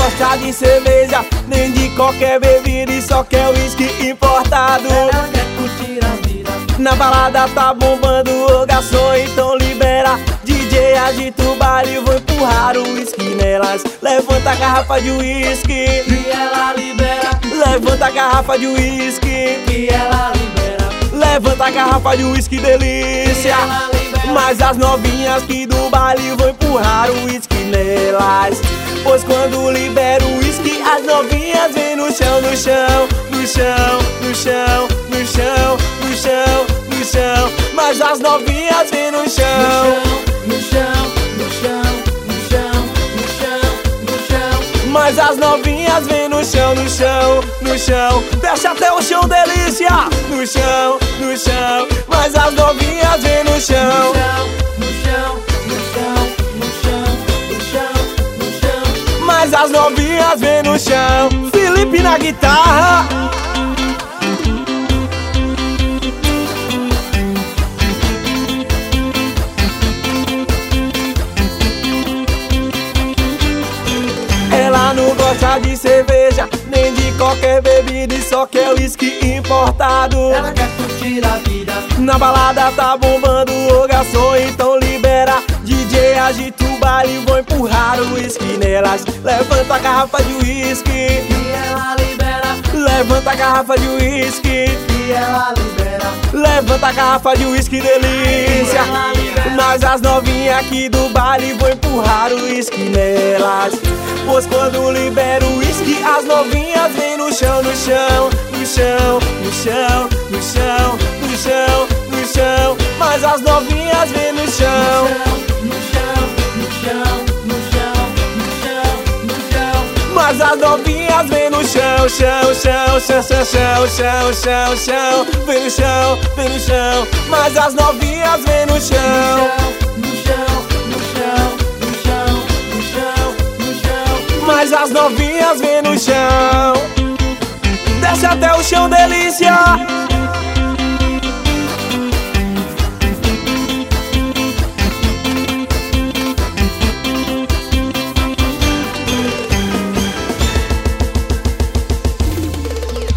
gosta de cerveja, nem de qualquer bebida e só quer uísque importado. Ela quer curtir a vida. Na balada tá bombando o garçom, então libera. DJ agita o bar e vou empurrar o uísque nelas. Levanta a garrafa de uísque E ela libera. levanta a garrafa de uísque. E ela libera. Levanta a garrafa de uísque, delícia. Ela libera. Mas as novinhas que do baile vão empurrar o uísque nelas. Pois quando libero o uísque, as novinhas vêm no chão, no chão, no chão, no chão, no chão, no chão, no chão. Mas as novinhas vêm no chão, No chão, no chão, no chão, no chão, no chão. mas as novinhas vêm no chão, no chão, no chão. Desce até o chão, delícia. No chão, no chão, mas as novinhas vêm no chão. No chão, no chão, no chão, no chão, no chão. Mas as novinhas vêm no chão. Felipe na guitarra. Ela não gosta de cerveja, nem de qualquer bebida e só quer uísque importado. Ela quer curtir a vida. Na balada tá bombando o garçom, então libera. DJ agita o bar e vou empurrar o uísque nelas. Levanta a garrafa de uísque. E ela libera. Levanta a garrafa de uísque. E ela libera. Levanta a garrafa de uísque, delícia. Mas as novinhas aqui do baile vão empurrar o uísque nelas. Pois quando libero o uísque, as novinhas vêm no chão, no chão, no chão, no chão, no chão, no chão, no chão. Mas as novinhas vêm no chão. No chão, no chão, no chão, no chão, no chão. Mas as novinhas vêm no chão, chão, chão, chão, chão, chão, chão, chão, chão. Vem no chão, vem no chão. Mas as novinhas vêm no chão. No chão, no chão, no chão, no chão, no chão. Mas as novinhas vêm no chão. Desce até o chão, delícia.